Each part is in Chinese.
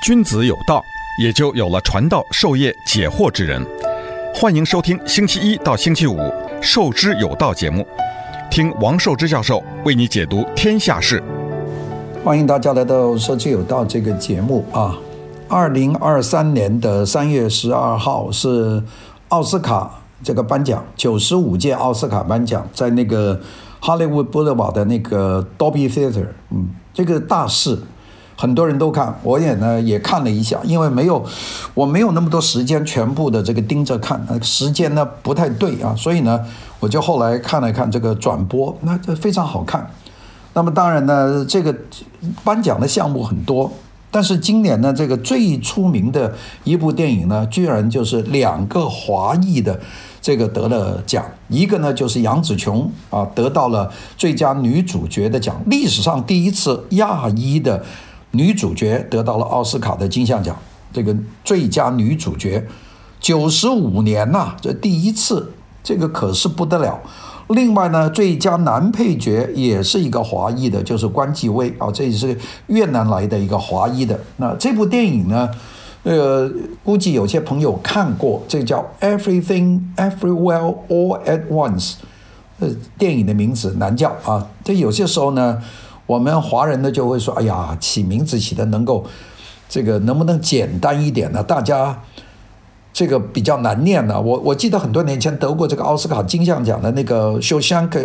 君子有道，也就有了传道授业解惑之人。欢迎收听星期一到星期五《授之有道》节目，听王寿之教授为你解读天下事。 欢迎大家来到《授之有道》这个节目啊。2023年的3月12号是奥斯卡这个颁奖，95届奥斯卡颁奖，在那个 Hollywood Boulevard 的那个 Dolby Theater， 这个大事很多人都看，我也看了一下，因为我没有那么多时间全部的这个盯着看，时间呢不太对啊，所以呢我就后来看了看这个转播，那这非常好看。那么当然呢，这个颁奖的项目很多，但是今年呢，这个最出名的一部电影呢，居然就是2个华裔的这个得了奖，一个呢就是杨紫琼啊，得到了最佳女主角的奖，历史上第一次亚裔的女主角得到了奥斯卡的金像奖，这个最佳女主角，95年呐，这第一次，这个可是不得了。另外呢，最佳男配角也是一个华裔的，就是关继威啊，这也是越南来的一个华裔的。那这部电影呢，估计有些朋友看过，这叫 Everything Everywhere All at Once， 电影的名字难叫啊。这有些时候呢，我们华人呢就会说，哎呀，起名字起的能够这个能不能简单一点呢？大家这个比较难念呢。我记得很多年前得过这个奥斯卡金像奖的那个 Shawshank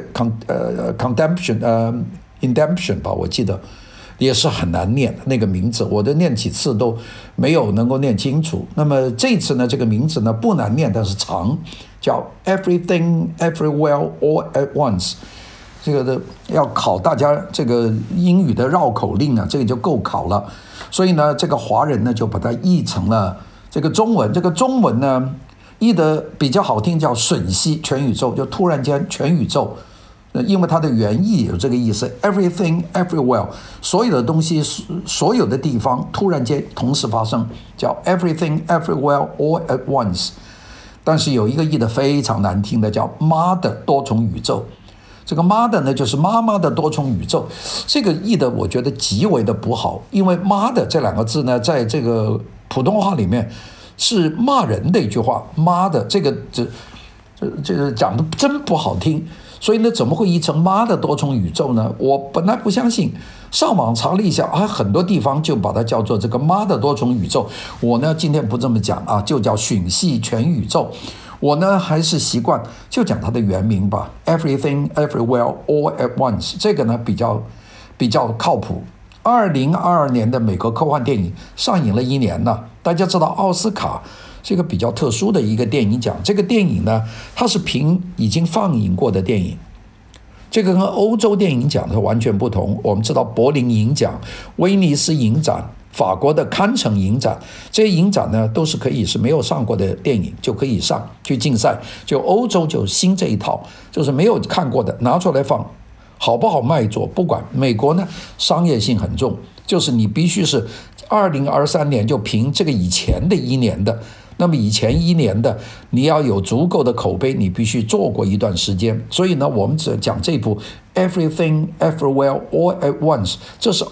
Redemption 吧，我记得也是很难念那个名字，我都念几次都没有能够念清楚。那么这次呢，这个名字呢不难念，但是长，叫 Everything Everywhere All at Once。这个的要考大家这个英语的绕口令啊，这个就够考了。所以呢，这个华人呢就把它译成了这个中文。这个中文呢译得比较好听，叫吮吸全宇宙，就突然间全宇宙。因为它的原意有这个意思 ，everything everywhere， 所有的东西，所有的地方突然间同时发生，叫 everything everywhere all at once。但是有一个译得非常难听的，叫妈的多重宇宙。这个妈的呢，就是妈妈的多重宇宙，这个译的我觉得极为的不好，因为妈的这2个字呢，在这个普通话里面是骂人的一句话，妈的这个讲的真不好听，所以呢，怎么会译成妈的多重宇宙呢？我本来不相信，上网查了一下，很多地方就把它叫做这个妈的多重宇宙。我呢今天不这么讲啊，就叫吮吸全宇宙。我呢还是习惯就讲它的原名吧 ，Everything Everywhere All at Once， 这个呢比较靠谱。2022年的美国科幻电影上映了1年了，大家知道奥斯卡这个比较特殊的一个电影奖，这个电影呢它是凭已经放映过的电影，这个跟欧洲电影奖是完全不同。我们知道柏林影奖、威尼斯影展、法国的堪城影展，这些影展呢都是可以是没有上过的电影就可以上去竞赛，就欧洲就新这一套，就是没有看过的拿出来放，好不好卖座不管。美国呢商业性很重，就是你必须是2023年就凭这个以前的1年的，那么以前1年的你要有足够的口碑，你必须做过一段时间。所以呢，我们只讲这部 Everything Everywhere All at Once， 这是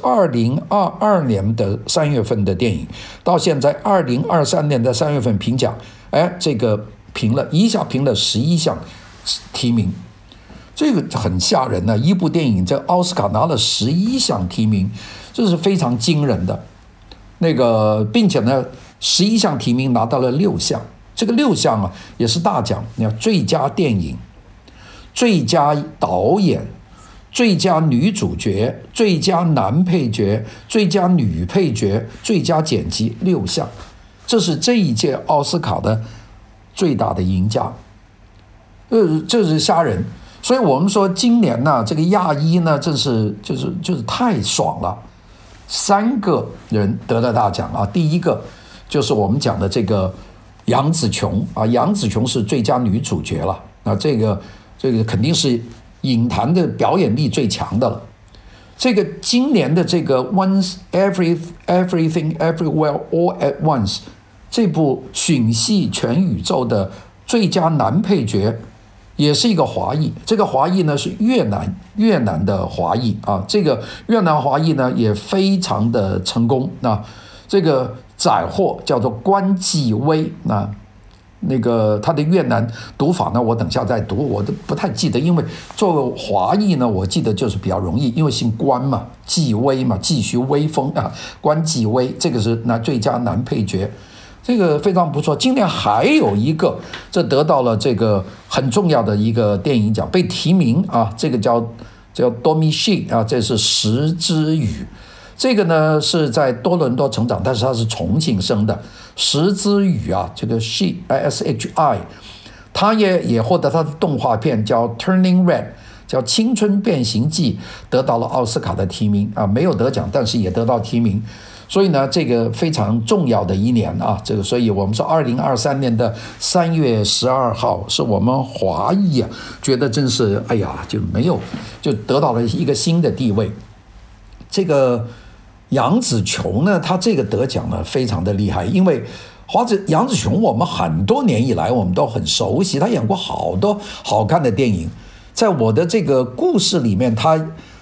2022年的3月份的电影，到现在2023年的3月份评奖，这个一下评了11项提名，这个很吓人呢。一部电影在奥斯卡拿了11项提名，这是非常惊人的。并且呢，11项提名拿到了6项，这个6项啊也是大奖。你看，最佳电影、最佳导演、最佳女主角、最佳男配角、最佳女配角、最佳剪辑6项，这是这一届奥斯卡的最大的赢家。这是吓人。所以我们说今年呢，这个亚裔呢，就是太爽了。3个人得了大奖啊！第一个就是我们讲的这个杨紫琼啊，杨紫琼是最佳女主角了啊，这个肯定是影坛的表演力最强的了。这个今年的这个 Everything Everywhere All at Once 这部吮吸全宇宙的最佳男配角也是一个华裔，这个华裔呢是越南的华裔啊，这个越南华裔呢也非常的成功啊， 这个载货叫做关继威那个他的越南读法呢，我等下再读，我都不太记得，因为作为华裔呢，我记得就是比较容易，因为姓关嘛，继威嘛，继续威风啊，关继威，这个是最佳男配角，这个非常不错。今年还有一个，这得到了这个很重要的一个电影奖，被提名啊，这个叫 Dominique 啊，这是石之宇。这个呢是在多伦多成长，但是他是重庆生的石之宇啊，这个 SHI， 他也获得他的动画片叫 Turning Red， 叫青春变形记，得到了奥斯卡的提名啊，没有得奖，但是也得到提名。所以呢，这个非常重要的一年啊，这个，所以我们说2023年的3月12号是我们华裔啊，觉得真是哎呀，就得到了一个新的地位。这个杨紫琼呢，她这个得奖呢非常的厉害，因为杨紫琼我们很多年以来我们都很熟悉，她演过好多好看的电影。在我的这个故事里面，她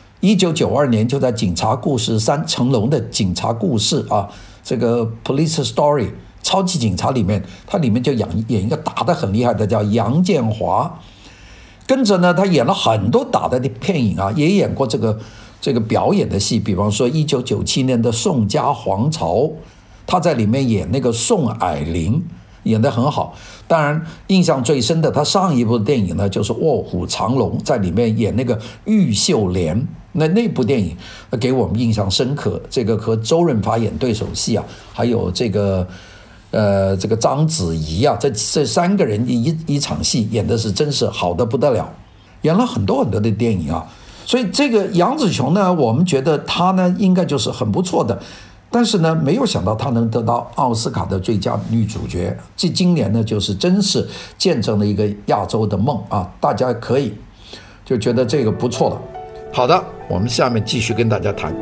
1992年就在《警察故事3》成龙的《警察故事》啊，这个 Police Story 超级警察里面，她里面就演一个打得很厉害的叫杨建华。跟着呢，她演了很多打的片影啊，也演过这个表演的戏，比方说1997年的《宋家皇朝》，他在里面演那个宋霭龄，演得很好。当然，印象最深的，他上一部电影呢就是《卧虎藏龙》，在里面演那个玉秀莲，那部电影给我们印象深刻。这个和周润发演对手戏啊，还有这个章子怡啊，这三个人一场戏演的是真是好的不得了，演了很多很多的电影啊。所以这个杨紫琼呢，我们觉得她呢应该就是很不错的，但是呢没有想到她能得到奥斯卡的最佳女主角。今年呢就是真是见证了一个亚洲的梦啊，大家可以就觉得这个不错了。好的，我们下面继续跟大家谈。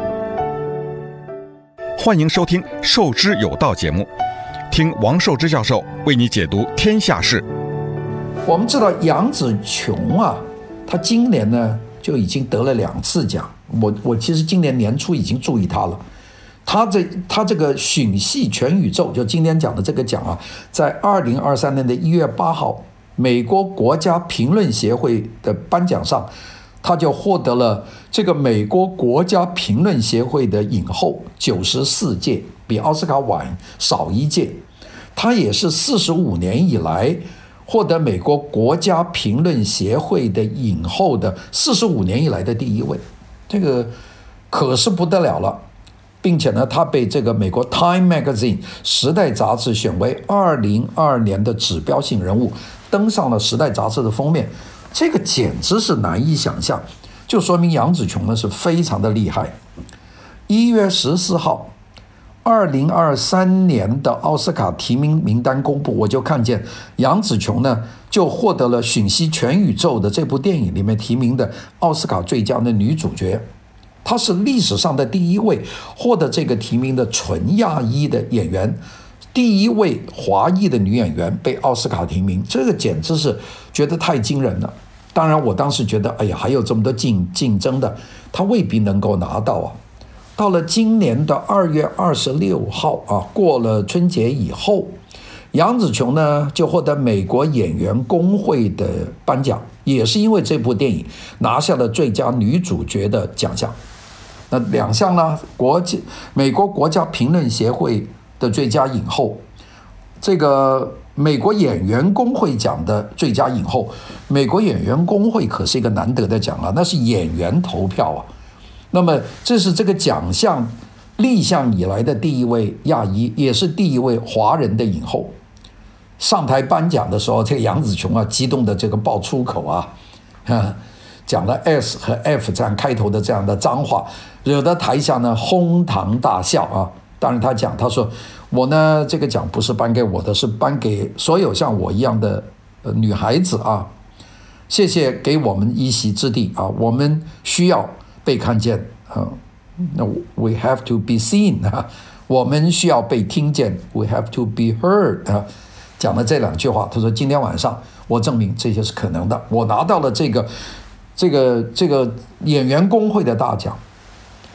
欢迎收听《受之有道》节目，听王寿之教授为你解读天下事。 我们知道杨紫琼啊，她今年呢就已经得了2次奖，我其实今年年初已经注意他了。他这个吮吸全宇宙，就今天讲的这个奖啊，在2023年的1月8号，美国国家评论协会的颁奖上，他就获得了这个美国国家评论协会的影后94届，比奥斯卡晚少1届。他也是45年以来获得美国国家评论协会的影后的45年以来的第1位，这个可是不得了了。并且呢，他被这个美国 Time Magazine 时代杂志选为2022年的指标性人物，登上了时代杂志的封面，这个简直是难以想象，就说明杨紫琼呢是非常的厉害。1月14号2023年的奥斯卡提名名单公布，我就看见杨紫琼呢就获得了《吮吸全宇宙》的这部电影里面提名的奥斯卡最佳的女主角。她是历史上的第1位获得这个提名的纯亚裔的演员，第1位华裔的女演员被奥斯卡提名，这个简直是觉得太惊人了。当然我当时觉得哎呀，还有这么多竞争的，她未必能够拿到啊。到了今年的2月26号啊，过了春节以后，杨紫琼呢就获得美国演员工会的颁奖，也是因为这部电影拿下了最佳女主角的奖项。那2项呢，美国国家评论协会的最佳影后，这个美国演员工会奖的最佳影后。美国演员工会可是一个难得的奖啊，那是演员投票啊。那么这是这个奖项立项以来的第1位亚裔，也是第1位华人的影后。上台颁奖的时候，这个杨紫琼啊，激动的这个爆粗口啊，讲了 S 和 F 这样开头的这样的脏话，惹得台下呢哄堂大笑啊。当然他说我呢这个奖不是颁给我的，是颁给所有像我一样的女孩子啊，谢谢给我们一席之地啊，我们需要被看见啊，那 we have to be seen 啊，我们需要被听见 we have to be heard 啊。讲了这2句话，他说今天晚上我证明这些是可能的，我拿到了这个演员工会的大奖。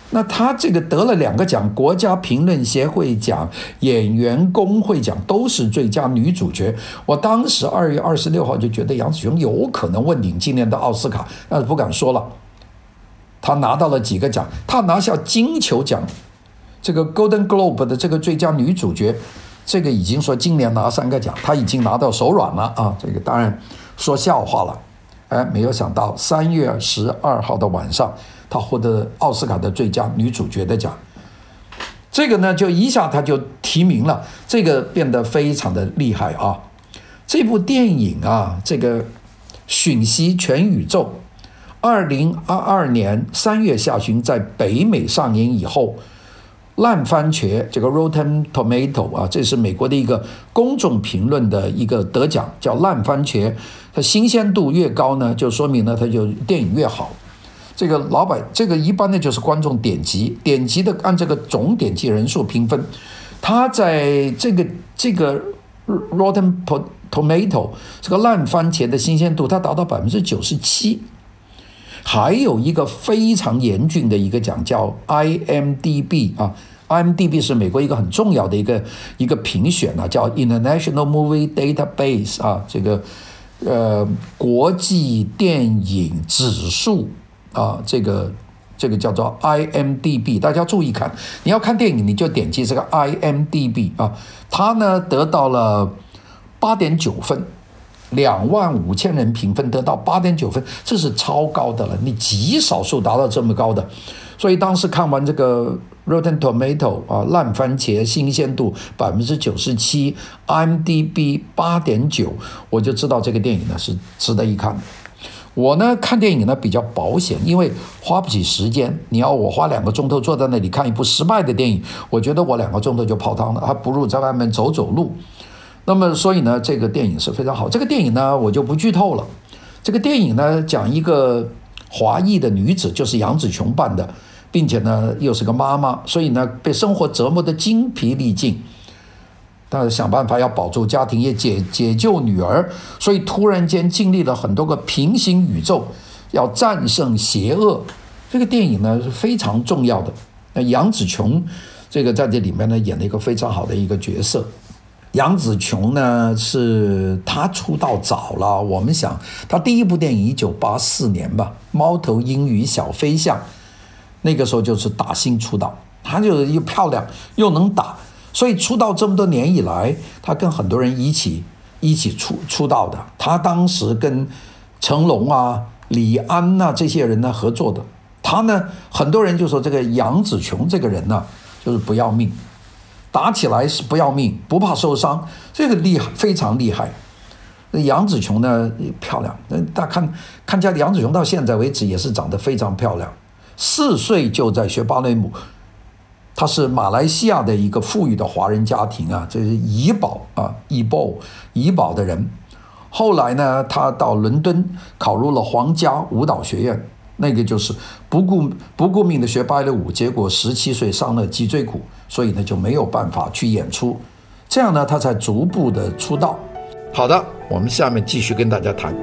那他这个得了2个奖，国家评论协会奖、演员工会奖，都是最佳女主角。我当时2月26号就觉得杨紫琼有可能问鼎今年的奥斯卡，但是不敢说了。他拿到了几个奖，他拿下金球奖，这个 Golden Globe 的这个最佳女主角，这个已经说今年拿3个奖，他已经拿到手软了啊！这个当然说笑话了。没有想到3月12号的晚上，她获得奥斯卡的最佳女主角的奖，这个呢就一下她就提名了，这个变得非常的厉害啊！这部电影啊，这个《吮吸全宇宙》，2022年3月下旬在北美上映以后，烂番茄这个 Rotten Tomato 啊，这是美国的一个公众评论的一个得奖，叫烂番茄。它新鲜度越高呢，就说明呢它就电影越好。这个这个一般呢就是观众点击的按这个总点击人数评分。它在这个 Rotten Tomato 这个烂番茄的新鲜度，它达到97%。还有一个非常严峻的一个奖叫 IMDB 啊 ，IMDB 是美国一个很重要的一个评选啊，叫 International Movie Database 啊，这个国际电影指数啊，这个叫做 IMDB， 大家注意看，你要看电影你就点击这个 IMDB 啊，它呢得到了8.9分。25000人评分得到8.9分，这是超高的了，你极少数达到这么高的。所以当时看完这个 Rotten Tomato 啊，烂番茄新鲜度97%， IMDB 8.9，我就知道这个电影呢是值得一看的。我呢看电影呢比较保险，因为花不起时间。你要我花2个钟头坐在那里看一部失败的电影，我觉得我2个钟头就泡汤了，还不如在外面走走路。那么所以呢，这个电影是非常好。这个电影呢，我就不剧透了。这个电影呢，讲一个华裔的女子，就是杨紫琼扮的，并且呢又是个妈妈，所以呢被生活折磨得精疲力尽，但是想办法要保住家庭，也解救女儿，所以突然间经历了很多个平行宇宙，要战胜邪恶。这个电影呢是非常重要的。那杨紫琼这个在这里面呢演了一个非常好的一个角色。杨紫琼呢，是她出道早了。我们想，她第一部电影1984年吧，《猫头鹰与小飞象》，那个时候就是打星出道。她就又漂亮又能打，所以出道这么多年以来，她跟很多人一起出道的。她当时跟成龙啊、李安啊这些人呢合作的。她呢，很多人就说这个杨紫琼这个人呢，就是不要命。打起来是不要命，不怕受伤，这个厉害，非常厉害。杨紫琼呢漂亮，大家看见杨紫琼到现在为止也是长得非常漂亮。4岁就在学芭蕾舞，她是马来西亚的一个富裕的华人家庭啊，这是怡保的人。后来呢，她到伦敦考入了皇家舞蹈学院。那个就是不顾命的学芭蕾舞，结果17岁伤了脊椎骨，所以呢就没有办法去演出，这样呢他才逐步的出道。好的，我们下面继续跟大家谈。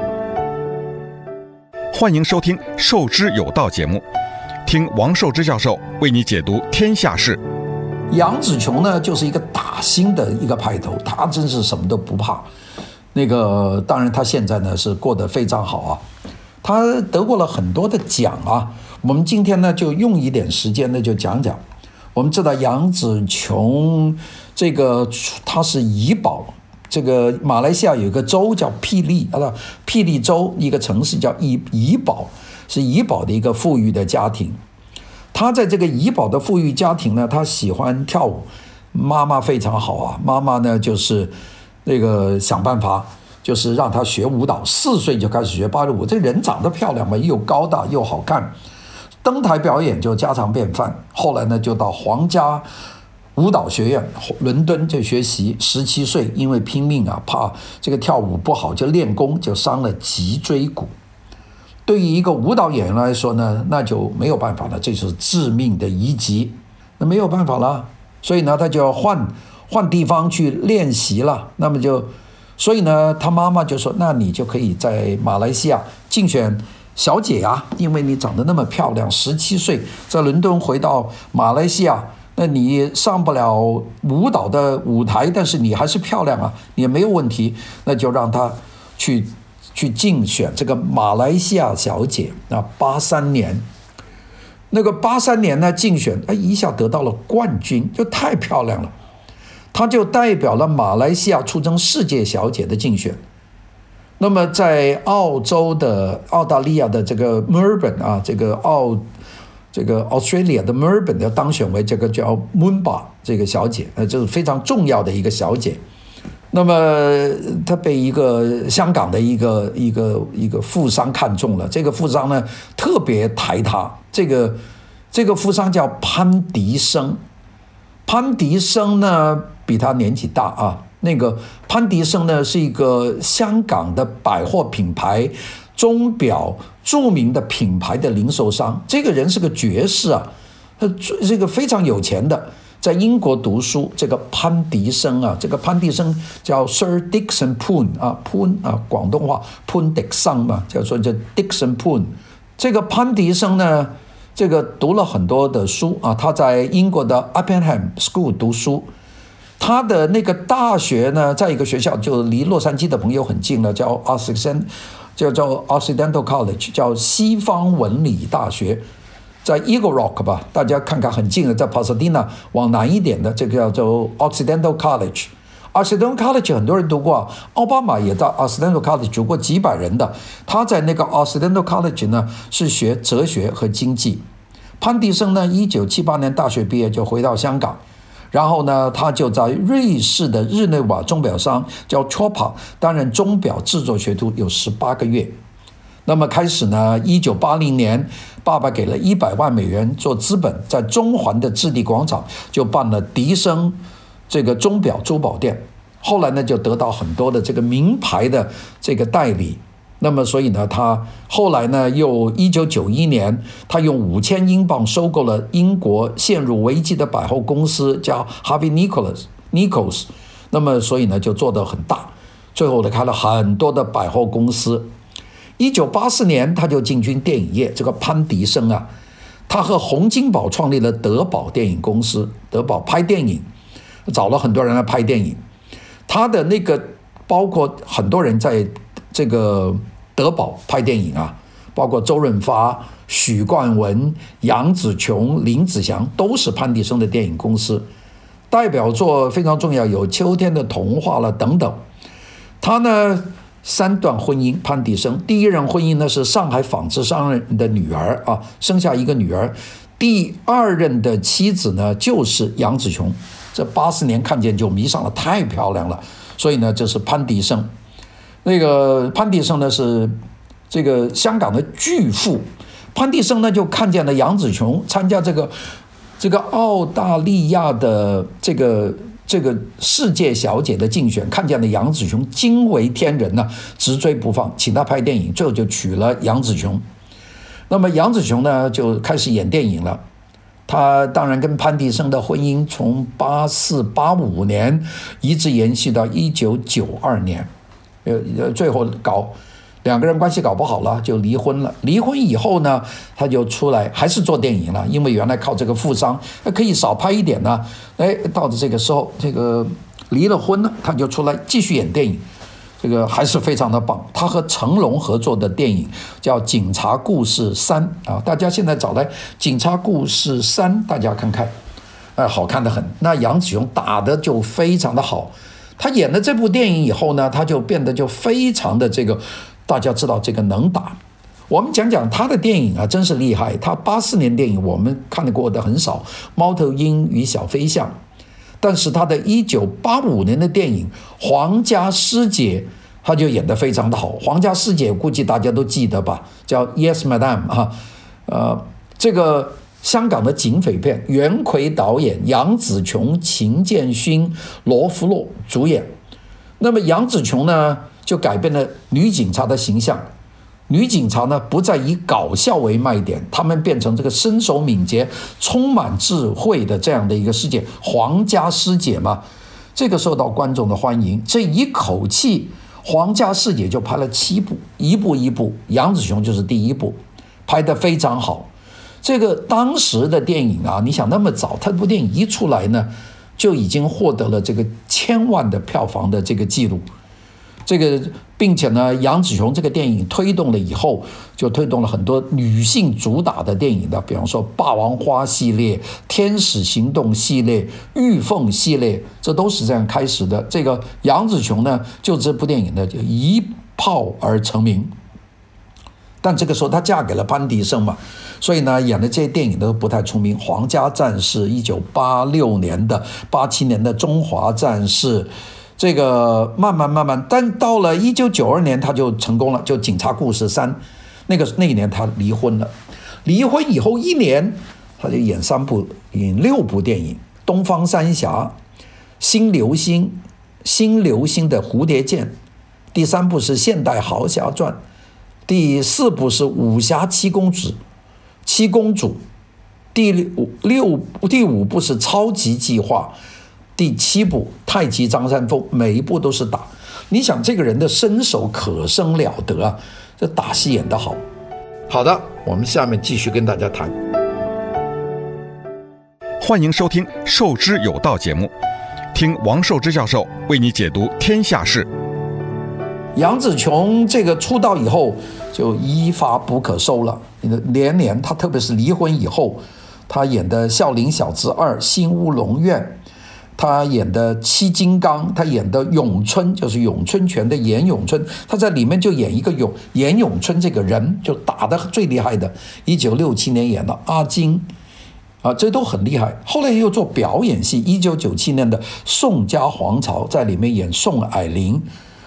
欢迎收听《授之有道》节目，听王寿之教授为你解读天下事。 杨紫琼呢就是一个打星的一个派头，她真是什么都不怕。那个当然她现在呢是过得非常好啊。他得过了很多的奖啊，我们今天呢就用一点时间呢就讲讲。我们知道杨紫琼这个她是怡保，这个马来西亚有一个州叫霹雳州一个城市叫怡保，是怡保的一个富裕的家庭。她在这个怡保的富裕家庭呢，她喜欢跳舞，妈妈非常好啊，妈妈呢就是那个想办法。就是让她学舞蹈，4岁就开始学芭蕾舞。这人长得漂亮嘛，又高大又好看，登台表演就家常便饭。后来呢，就到皇家舞蹈学院伦敦就学习。17岁因为拼命啊，怕这个跳舞不好就练功，就伤了脊椎骨。对于一个舞蹈演员来说呢，那就没有办法了，这是致命的一击，那没有办法了。所以呢，他就要换地方去练习了。那么所以呢，他妈妈就说：“那你就可以在马来西亚竞选小姐啊，因为你长得那么漂亮，17岁在伦敦回到马来西亚，那你上不了舞蹈的舞台，但是你还是漂亮啊，也没有问题，那就让她去竞选这个马来西亚小姐啊。83年，那个83年呢竞选，一下得到了冠军，就太漂亮了。她就代表了马来西亚出征世界小姐的竞选。那么在澳大利亚的这个墨尔本啊，这个 Australia 的墨尔本要当选为这个叫 Moonba 这个小姐，这是非常重要的一个小姐。那么她被一个香港的一个富商看中了，这个富商呢特别抬她，这个富商叫潘迪生。潘迪生呢比他年纪大啊，那个潘迪生呢是一个香港的百货品牌钟表著名的品牌的零售商，这个人是个爵士啊，这个非常有钱的，在英国读书。这个潘迪生啊，这个潘迪生叫 Sir Dickson Poon 啊，Poon 啊，广东话 Poon 迪生嘛，叫做Dickson Poon。这个潘迪生呢，这个读了很多的书啊，他在英国的 Upham School 读书。他的那个大学呢，在一个学校就离洛杉矶的朋友很近了，叫 Occidental College， 叫西方文理大学，在 Eagle Rock 吧，大家看看很近的，在 Pasadena 往南一点的，这个叫做 Occidental College。Occidental College 很多人读过，奥巴马也在 Occidental College 读过几百人的。他在那个 Occidental College 呢是学哲学和经济。潘迪生呢，1978年大学毕业就回到香港。然后呢，他就在瑞士的日内瓦钟表商叫 Chopra 担任钟表制作学徒有18个月。那么开始呢，1980年，爸爸给了100万美元做资本，在中环的置地广场就办了迪生这个钟表珠宝店。后来呢，就得到很多的这个名牌的这个代理。那么所以呢，他后来呢，又1991年，他用5000英镑收购了英国陷入危机的百货公司，叫 Harvey Nichols。那么所以呢，就做得很大，最后呢，开了很多的百货公司。1984年，他就进军电影业。这个潘迪生啊，他和洪金宝创立了德宝电影公司，德宝拍电影，找了很多人来拍电影。他的那个包括很多人在这个德宝拍电影啊，包括周润发、许冠文、杨紫琼、林子祥，都是潘迪生的电影公司。代表作非常重要，有《秋天的童话》了等等。他呢3段婚姻，潘迪生第一任婚姻呢是上海纺织商人的女儿啊，生下一个女儿。第二任的妻子呢就是杨紫琼，这80年看见就迷上了，太漂亮了，所以呢这是潘迪生。那个潘迪生呢是这个香港的巨富，潘迪生呢就看见了杨紫琼参加这个澳大利亚的这个世界小姐的竞选，看见了杨紫琼惊为天人呢，直追不放，请她拍电影，最后就娶了杨紫琼。那么杨紫琼呢就开始演电影了。他当然跟潘迪生的婚姻从84、85年一直延续到1992年，最后两个人关系搞不好了，就离婚了。离婚以后呢，他就出来还是做电影了，因为原来靠这个富商可以少拍一点呢。到了这个时候，这个离了婚了，他就出来继续演电影，这个还是非常的棒。他和成龙合作的电影叫《警察故事3》啊，大家现在找来《警察故事3》，大家看看，好看得很。那杨紫琼打得就非常的好。他演了这部电影以后呢，他就变得就非常的这个，大家知道这个能打。我们讲讲他的电影啊，真是厉害。他84年电影我们看过的很少，《猫头鹰与小飞象》，但是他的1985年的电影《皇家师姐》，他就演得非常的好。皇家师姐估计大家都记得吧，叫 Yes Madam 啊，这个香港的警匪片，袁奎导演，杨紫琼、秦建勋、罗福洛主演。那么杨紫琼呢，就改变了女警察的形象。女警察呢，不再以搞笑为卖点，她们变成这个身手敏捷、充满智慧的这样的一个世界。皇家师姐嘛，这个受到观众的欢迎。这一口气， 皇家视野就拍了7部，一部一部，杨紫琼就是第一部，拍得非常好。这个当时的电影啊，你想那么早，他这部电影一出来呢，就已经获得了这个1000万的票房的这个记录。这个，并且呢，杨紫琼这个电影推动了以后，就推动了很多女性主打的电影的，比方说《霸王花》系列、《天使行动》系列、《玉凤》系列，这都是这样开始的。这个杨紫琼呢，就这部电影呢，就一炮而成名。但这个时候她嫁给了潘迪生嘛，所以呢，演的这些电影都不太出名。《皇家战士》1986年的、87年的《中华战士》。这个慢慢，但到了1992年，他就成功了，就《警察故事3》，那一年他离婚了。离婚以后1年，他就演6部电影：《东方三侠》、《新流星》、《新流星的蝴蝶剑》，第3部是《现代豪侠传》，第4部是《武侠七公主》，第5部是《超级计划》。第7部《太极张三丰》，每一部都是打。你想这个人的身手可生了得啊，这打戏演得好。好的，我们下面继续跟大家谈。 欢迎收听《授之有道》节目，听王寿之教授为你解读天下事。 杨紫琼这个出道以后就一发不可收了，连她特别是离婚以后，她演的《孝陵小子2》、《新乌龙院》。他演的七金刚，他演的咏春，就是咏春拳的严咏春，他在里面就演一个严咏春这个人，就打得最厉害的。1967年演了阿金，这都很厉害。后来又做表演戏，1997年的《宋家皇朝》在里面演宋霭龄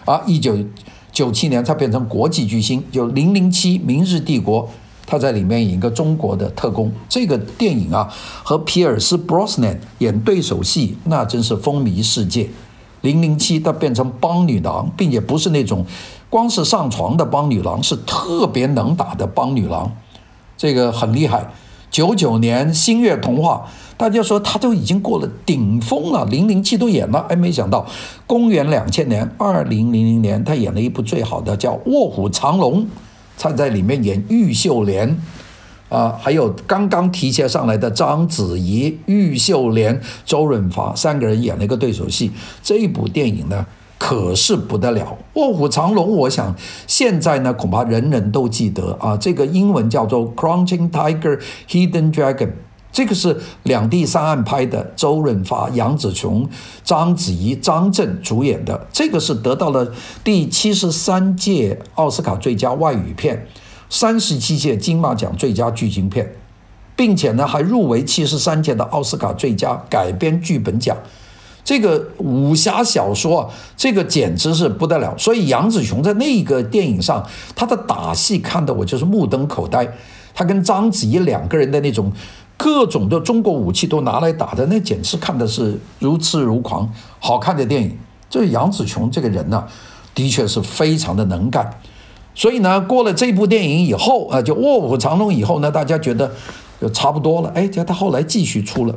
，1997年他变成国际巨星，就007明日帝国。他在里面演一个中国的特工，这个电影啊，和皮尔斯·布鲁斯南演对手戏，那真是风靡世界。007他变成帮女郎，并且不是那种光是上床的帮女郎，是特别能打的帮女郎，这个很厉害。99年《星月童话》，大家说他都已经过了顶峰了，007都演了，没想到公元2000年2000年，他演了一部最好的叫《卧虎藏龙》。他在里面演玉秀莲，还有刚刚提携上来的章子怡、玉秀莲、周润发3个人演了一个对手戏。这一部电影呢，可是不得了，《卧虎藏龙》，我想现在呢恐怕人人都记得啊。这个英文叫做 Crouching Tiger, Hidden Dragon。这个是两地3岸拍的，周润发、杨紫琼、章子怡、张震主演的。这个是得到了第73届奥斯卡最佳外语片、37届金马奖最佳剧情片，并且呢还入围73届的奥斯卡最佳改编剧本奖。这个武侠小说啊，这个简直是不得了。所以杨紫琼在那个电影上，她的打戏看得我就是目瞪口呆。她跟章子怡2个人的那种各种的中国武器都拿来打的，那简直看的是如痴如狂，好看的电影。这杨紫琼这个人呢，的确是非常的能干。所以呢，过了这部电影以后就《卧虎藏龙》以后呢，大家觉得就差不多了。他后来继续出了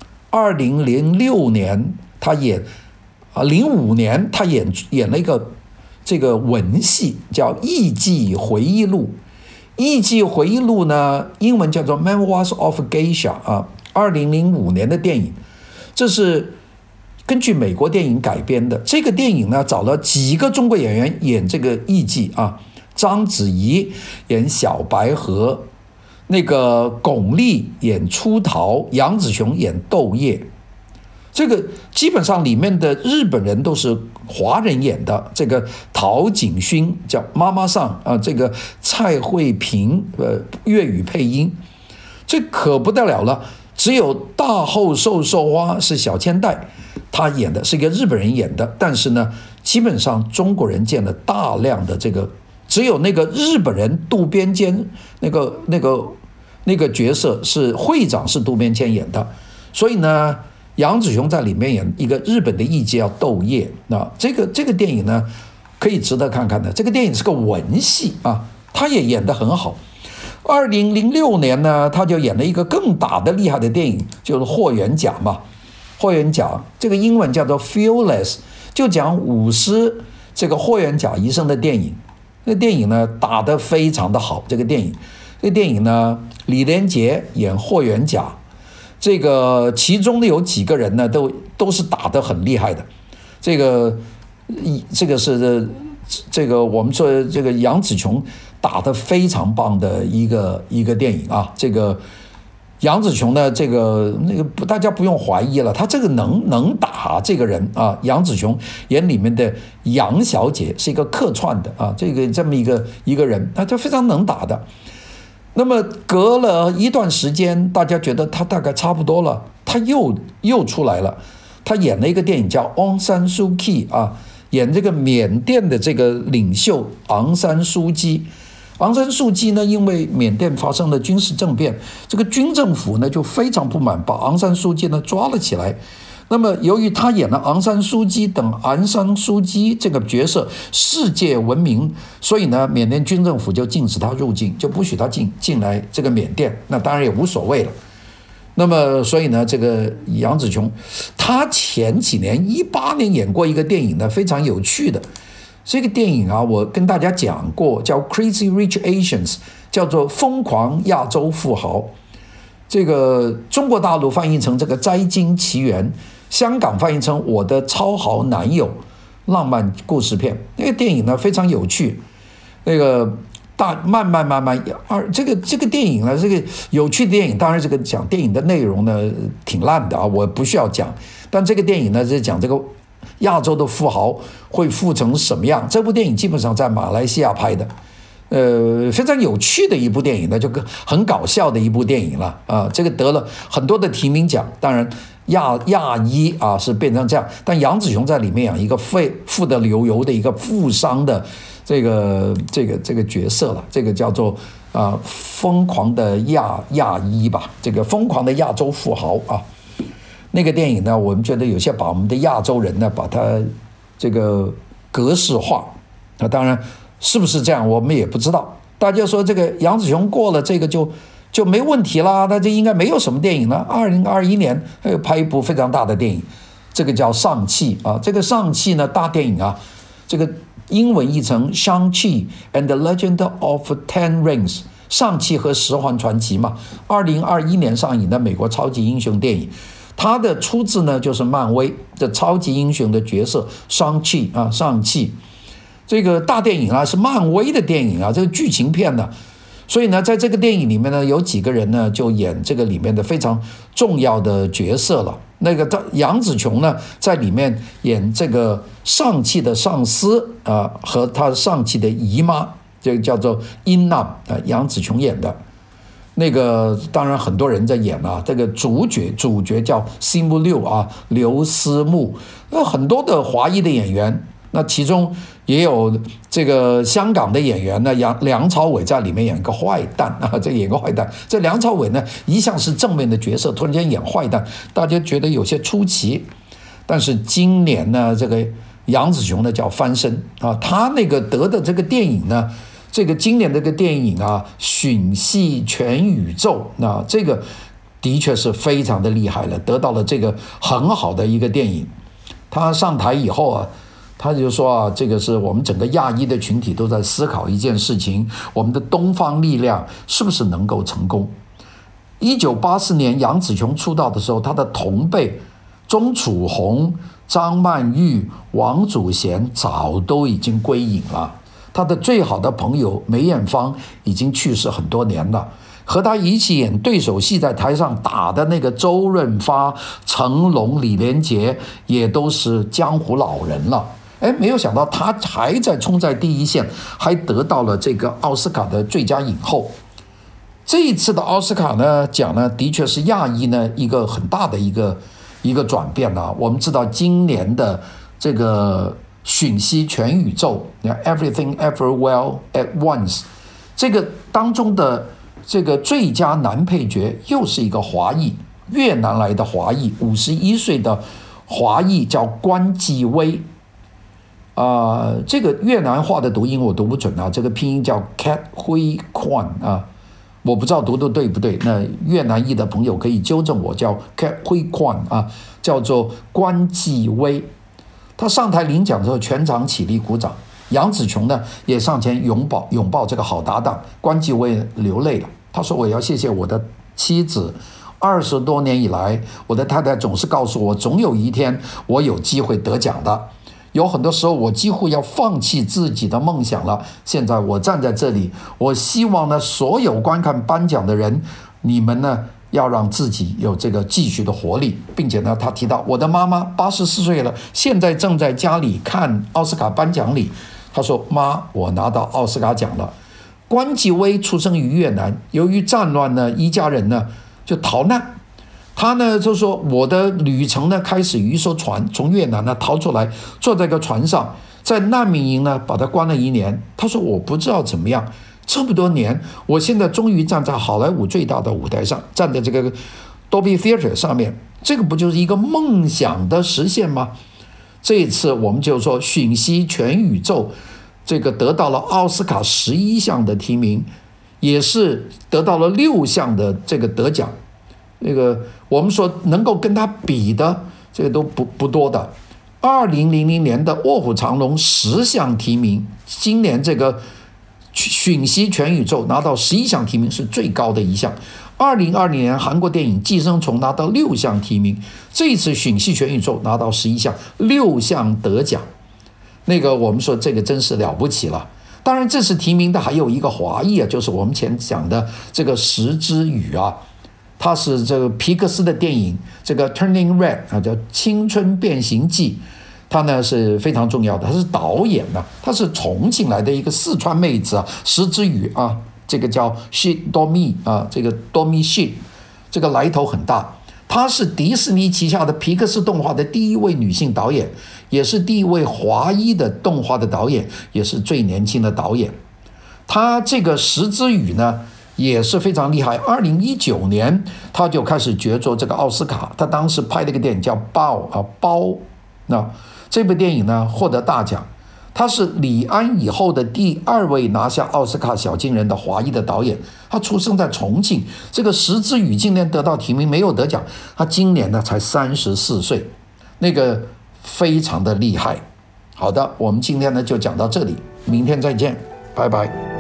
2006年，他演05年他演了一个这个文戏，叫《艺伎回忆录》。艺伎回忆录呢，英文叫做 Memoirs of Geisha 2005年的电影，这是根据美国电影改编的。这个电影呢，找了几个中国演员演这个艺伎章子怡演小白河，那个巩俐演出逃，杨紫琼演窦叶。这个基本上里面的日本人都是华人演的，这个陶景勋叫妈妈桑这个蔡慧萍粤语配音，这可不得了了。只有大后瘦花是小千代，他演的是一个日本人演的，但是呢，基本上中国人见了大量的这个，只有那个日本人渡边谦那个角色是会长是渡边谦演的，所以呢。杨紫琼在里面演一个日本的艺伎叫窦叶，这个电影呢可以值得看看的。这个电影是个文戏他也演得很好。2006年呢，他就演了一个更打得厉害的电影，就是霍元甲嘛。霍元甲这个英文叫做 Fearless， 就讲武师这个霍元甲医生的电影。这个电影呢打得非常的好，这个电影呢，李连杰演霍元甲，这个其中的有几个人呢都是打得很厉害的，这个是这个我们说这个杨紫琼打得非常棒的一个电影啊，这个杨紫琼呢，大家不用怀疑了，她这个能打这个人啊，杨紫琼演里面的杨小姐是一个客串的啊，这么一个人，她非常能打的。那么隔了一段时间，大家觉得她大概差不多了，她又出来了，她演了一个电影叫昂山素季啊，演这个缅甸的这个领袖昂山素季。昂山素季呢，因为缅甸发生了军事政变，这个军政府呢就非常不满，把昂山素季呢抓了起来。那么由于他演了昂山素季等昂山素季这个角色世界闻名，所以呢缅甸军政府就禁止他入境，就不许他进来这个缅甸。那当然也无所谓了。那么所以呢，这个杨紫琼她前几年18年演过一个电影呢，非常有趣的。这个电影啊，我跟大家讲过，叫 Crazy Rich Asians， 叫做疯狂亚洲富豪。这个中国大陆翻译成这个摘金奇缘，香港翻译成我的超豪男友，浪漫故事片。那个电影呢非常有趣，那个慢慢这个电影呢，这个有趣的电影，当然这个讲电影的内容呢挺烂的啊，我不需要讲。但这个电影呢是讲这个亚洲的富豪会富成什么样？这部电影基本上在马来西亚拍的，非常有趣的一部电影呢，就很搞笑的一部电影了啊。这个得了很多的提名奖，当然亚裔啊是变成这样，但杨紫琼在里面演一个富得流油的一个富商的这个角色了，这个叫做疯狂的亚裔吧，这个疯狂的亚洲富豪啊。那个电影呢，我们觉得有些把我们的亚洲人呢，把它这个格式化，那当然是不是这样，我们也不知道。大家说这个杨紫琼过了这个就没问题啦，那这应该没有什么电影了。2021年还有拍一部非常大的电影，这个叫《上汽》啊，这个《上汽》呢大电影啊，这个英文译成《Shang-Chi and the Legend of Ten Rings》，上汽和十环传奇嘛，2021年上映的美国超级英雄电影。它的出自呢就是漫威的超级英雄的角色上汽啊，上汽这个大电影啊是漫威的电影啊，这个剧情片呢，所以呢在这个电影里面呢有几个人呢就演这个里面的非常重要的角色了。那个杨紫琼呢在里面演这个上汽的上司啊，和他上汽的姨妈，这个叫做英娜啊，杨紫琼演的。那个当然很多人在演啊，这个主角叫西木六啊，刘思慕，很多的华裔的演员，那其中也有这个香港的演员呢，梁朝伟在里面演一个坏蛋啊，这演个坏蛋。这梁朝伟呢一向是正面的角色，突然间演坏蛋，大家觉得有些出奇。但是今年呢，这个杨紫琼呢叫翻身啊，他那个得的这个电影呢。这个今年这个电影啊，吮吸全宇宙，那这个的确是非常的厉害了，得到了这个很好的一个电影。他上台以后啊，他就说啊，这个是我们整个亚裔的群体都在思考一件事情，我们的东方力量是不是能够成功？1984年杨紫琼出道的时候，她的同辈钟楚红、张曼玉、王祖贤早都已经归隐了。他的最好的朋友梅艳芳已经去世很多年了，和他一起演对手戏在台上打的那个周润发、成龙、李连杰也都是江湖老人了。没有想到他还在冲在第一线，还得到了这个奥斯卡的最佳影后。这一次的奥斯卡呢奖呢，的确是亚裔呢一个很大的一个转变了。我们知道今年的这个吮吸全宇宙 Everything Everywhere at Once 这个当中的这个最佳男配角又是一个华裔，越南来的华裔，51岁的华裔叫关继威这个越南话的读音我读不准啊，这个拼音叫 Cat Hui Kwan 啊，我不知道读的对不对，那越南裔的朋友可以纠正我，叫 Cat Hui Kwan 啊，叫做关继威。 他上台领奖之后，全场起立鼓掌。杨紫琼呢也上前拥抱这个好搭档，关继威流泪了。他说：“我要谢谢我的妻子，20多年以来，我的太太总是告诉我，总有一天我有机会得奖的。有很多时候我几乎要放弃自己的梦想了。现在我站在这里，我希望呢，所有观看颁奖的人，你们呢要让自己有这个继续的活力，并且呢，他提到我的妈妈84岁了，现在正在家里看奥斯卡颁奖礼。他说：妈，我拿到奥斯卡奖了。关继威出生于越南，由于战乱呢，一家人呢就逃难。他呢就说，我的旅程呢开始于一艘船从越南呢逃出来，坐在一个船上，在难民营呢把他关了1年。他说我不知道怎么样，这么多年，我现在终于站在好莱坞最大的舞台上，站在这个 Dolby Theatre 上面，这个不就是一个梦想的实现吗？这一次我们就说吮吸全宇宙，这个得到了奥斯卡11项的提名，也是得到了6项的这个得奖。那个我们说能够跟他比的，这个都不多的。2000年的卧虎藏龙10项提名，今年这个吮吸全宇宙拿到11项提名是最高的一项。2020年韩国电影《寄生虫》拿到6项提名，这一次吮吸全宇宙拿到11项，6项得奖。那个我们说这个真是了不起了。当然这次提名的还有一个华裔啊，就是我们前讲的这个石之予啊。他是这个皮克斯的电影这个 Turning Red 啊，叫青春变形记，他呢是非常重要的，他是导演啊，他是重庆来的一个四川妹子啊，石之予啊，这个叫 She Domi 啊，这个 Domi She， 这个来头很大。她是迪士尼旗下的皮克斯动画的第一位女性导演，也是第一位华裔的动画的导演，也是最年轻的导演。她这个石之予呢也是非常厉害。2019年他就开始角逐这个奥斯卡，他当时拍了一个电影叫包，那这部电影呢获得大奖。他是李安以后的第2位拿下奥斯卡小金人的华裔的导演。他出生在重庆。这个石之予今年得到提名没有得奖，他今年呢才34岁，那个非常的厉害。好的，我们今天呢就讲到这里，明天再见，拜拜。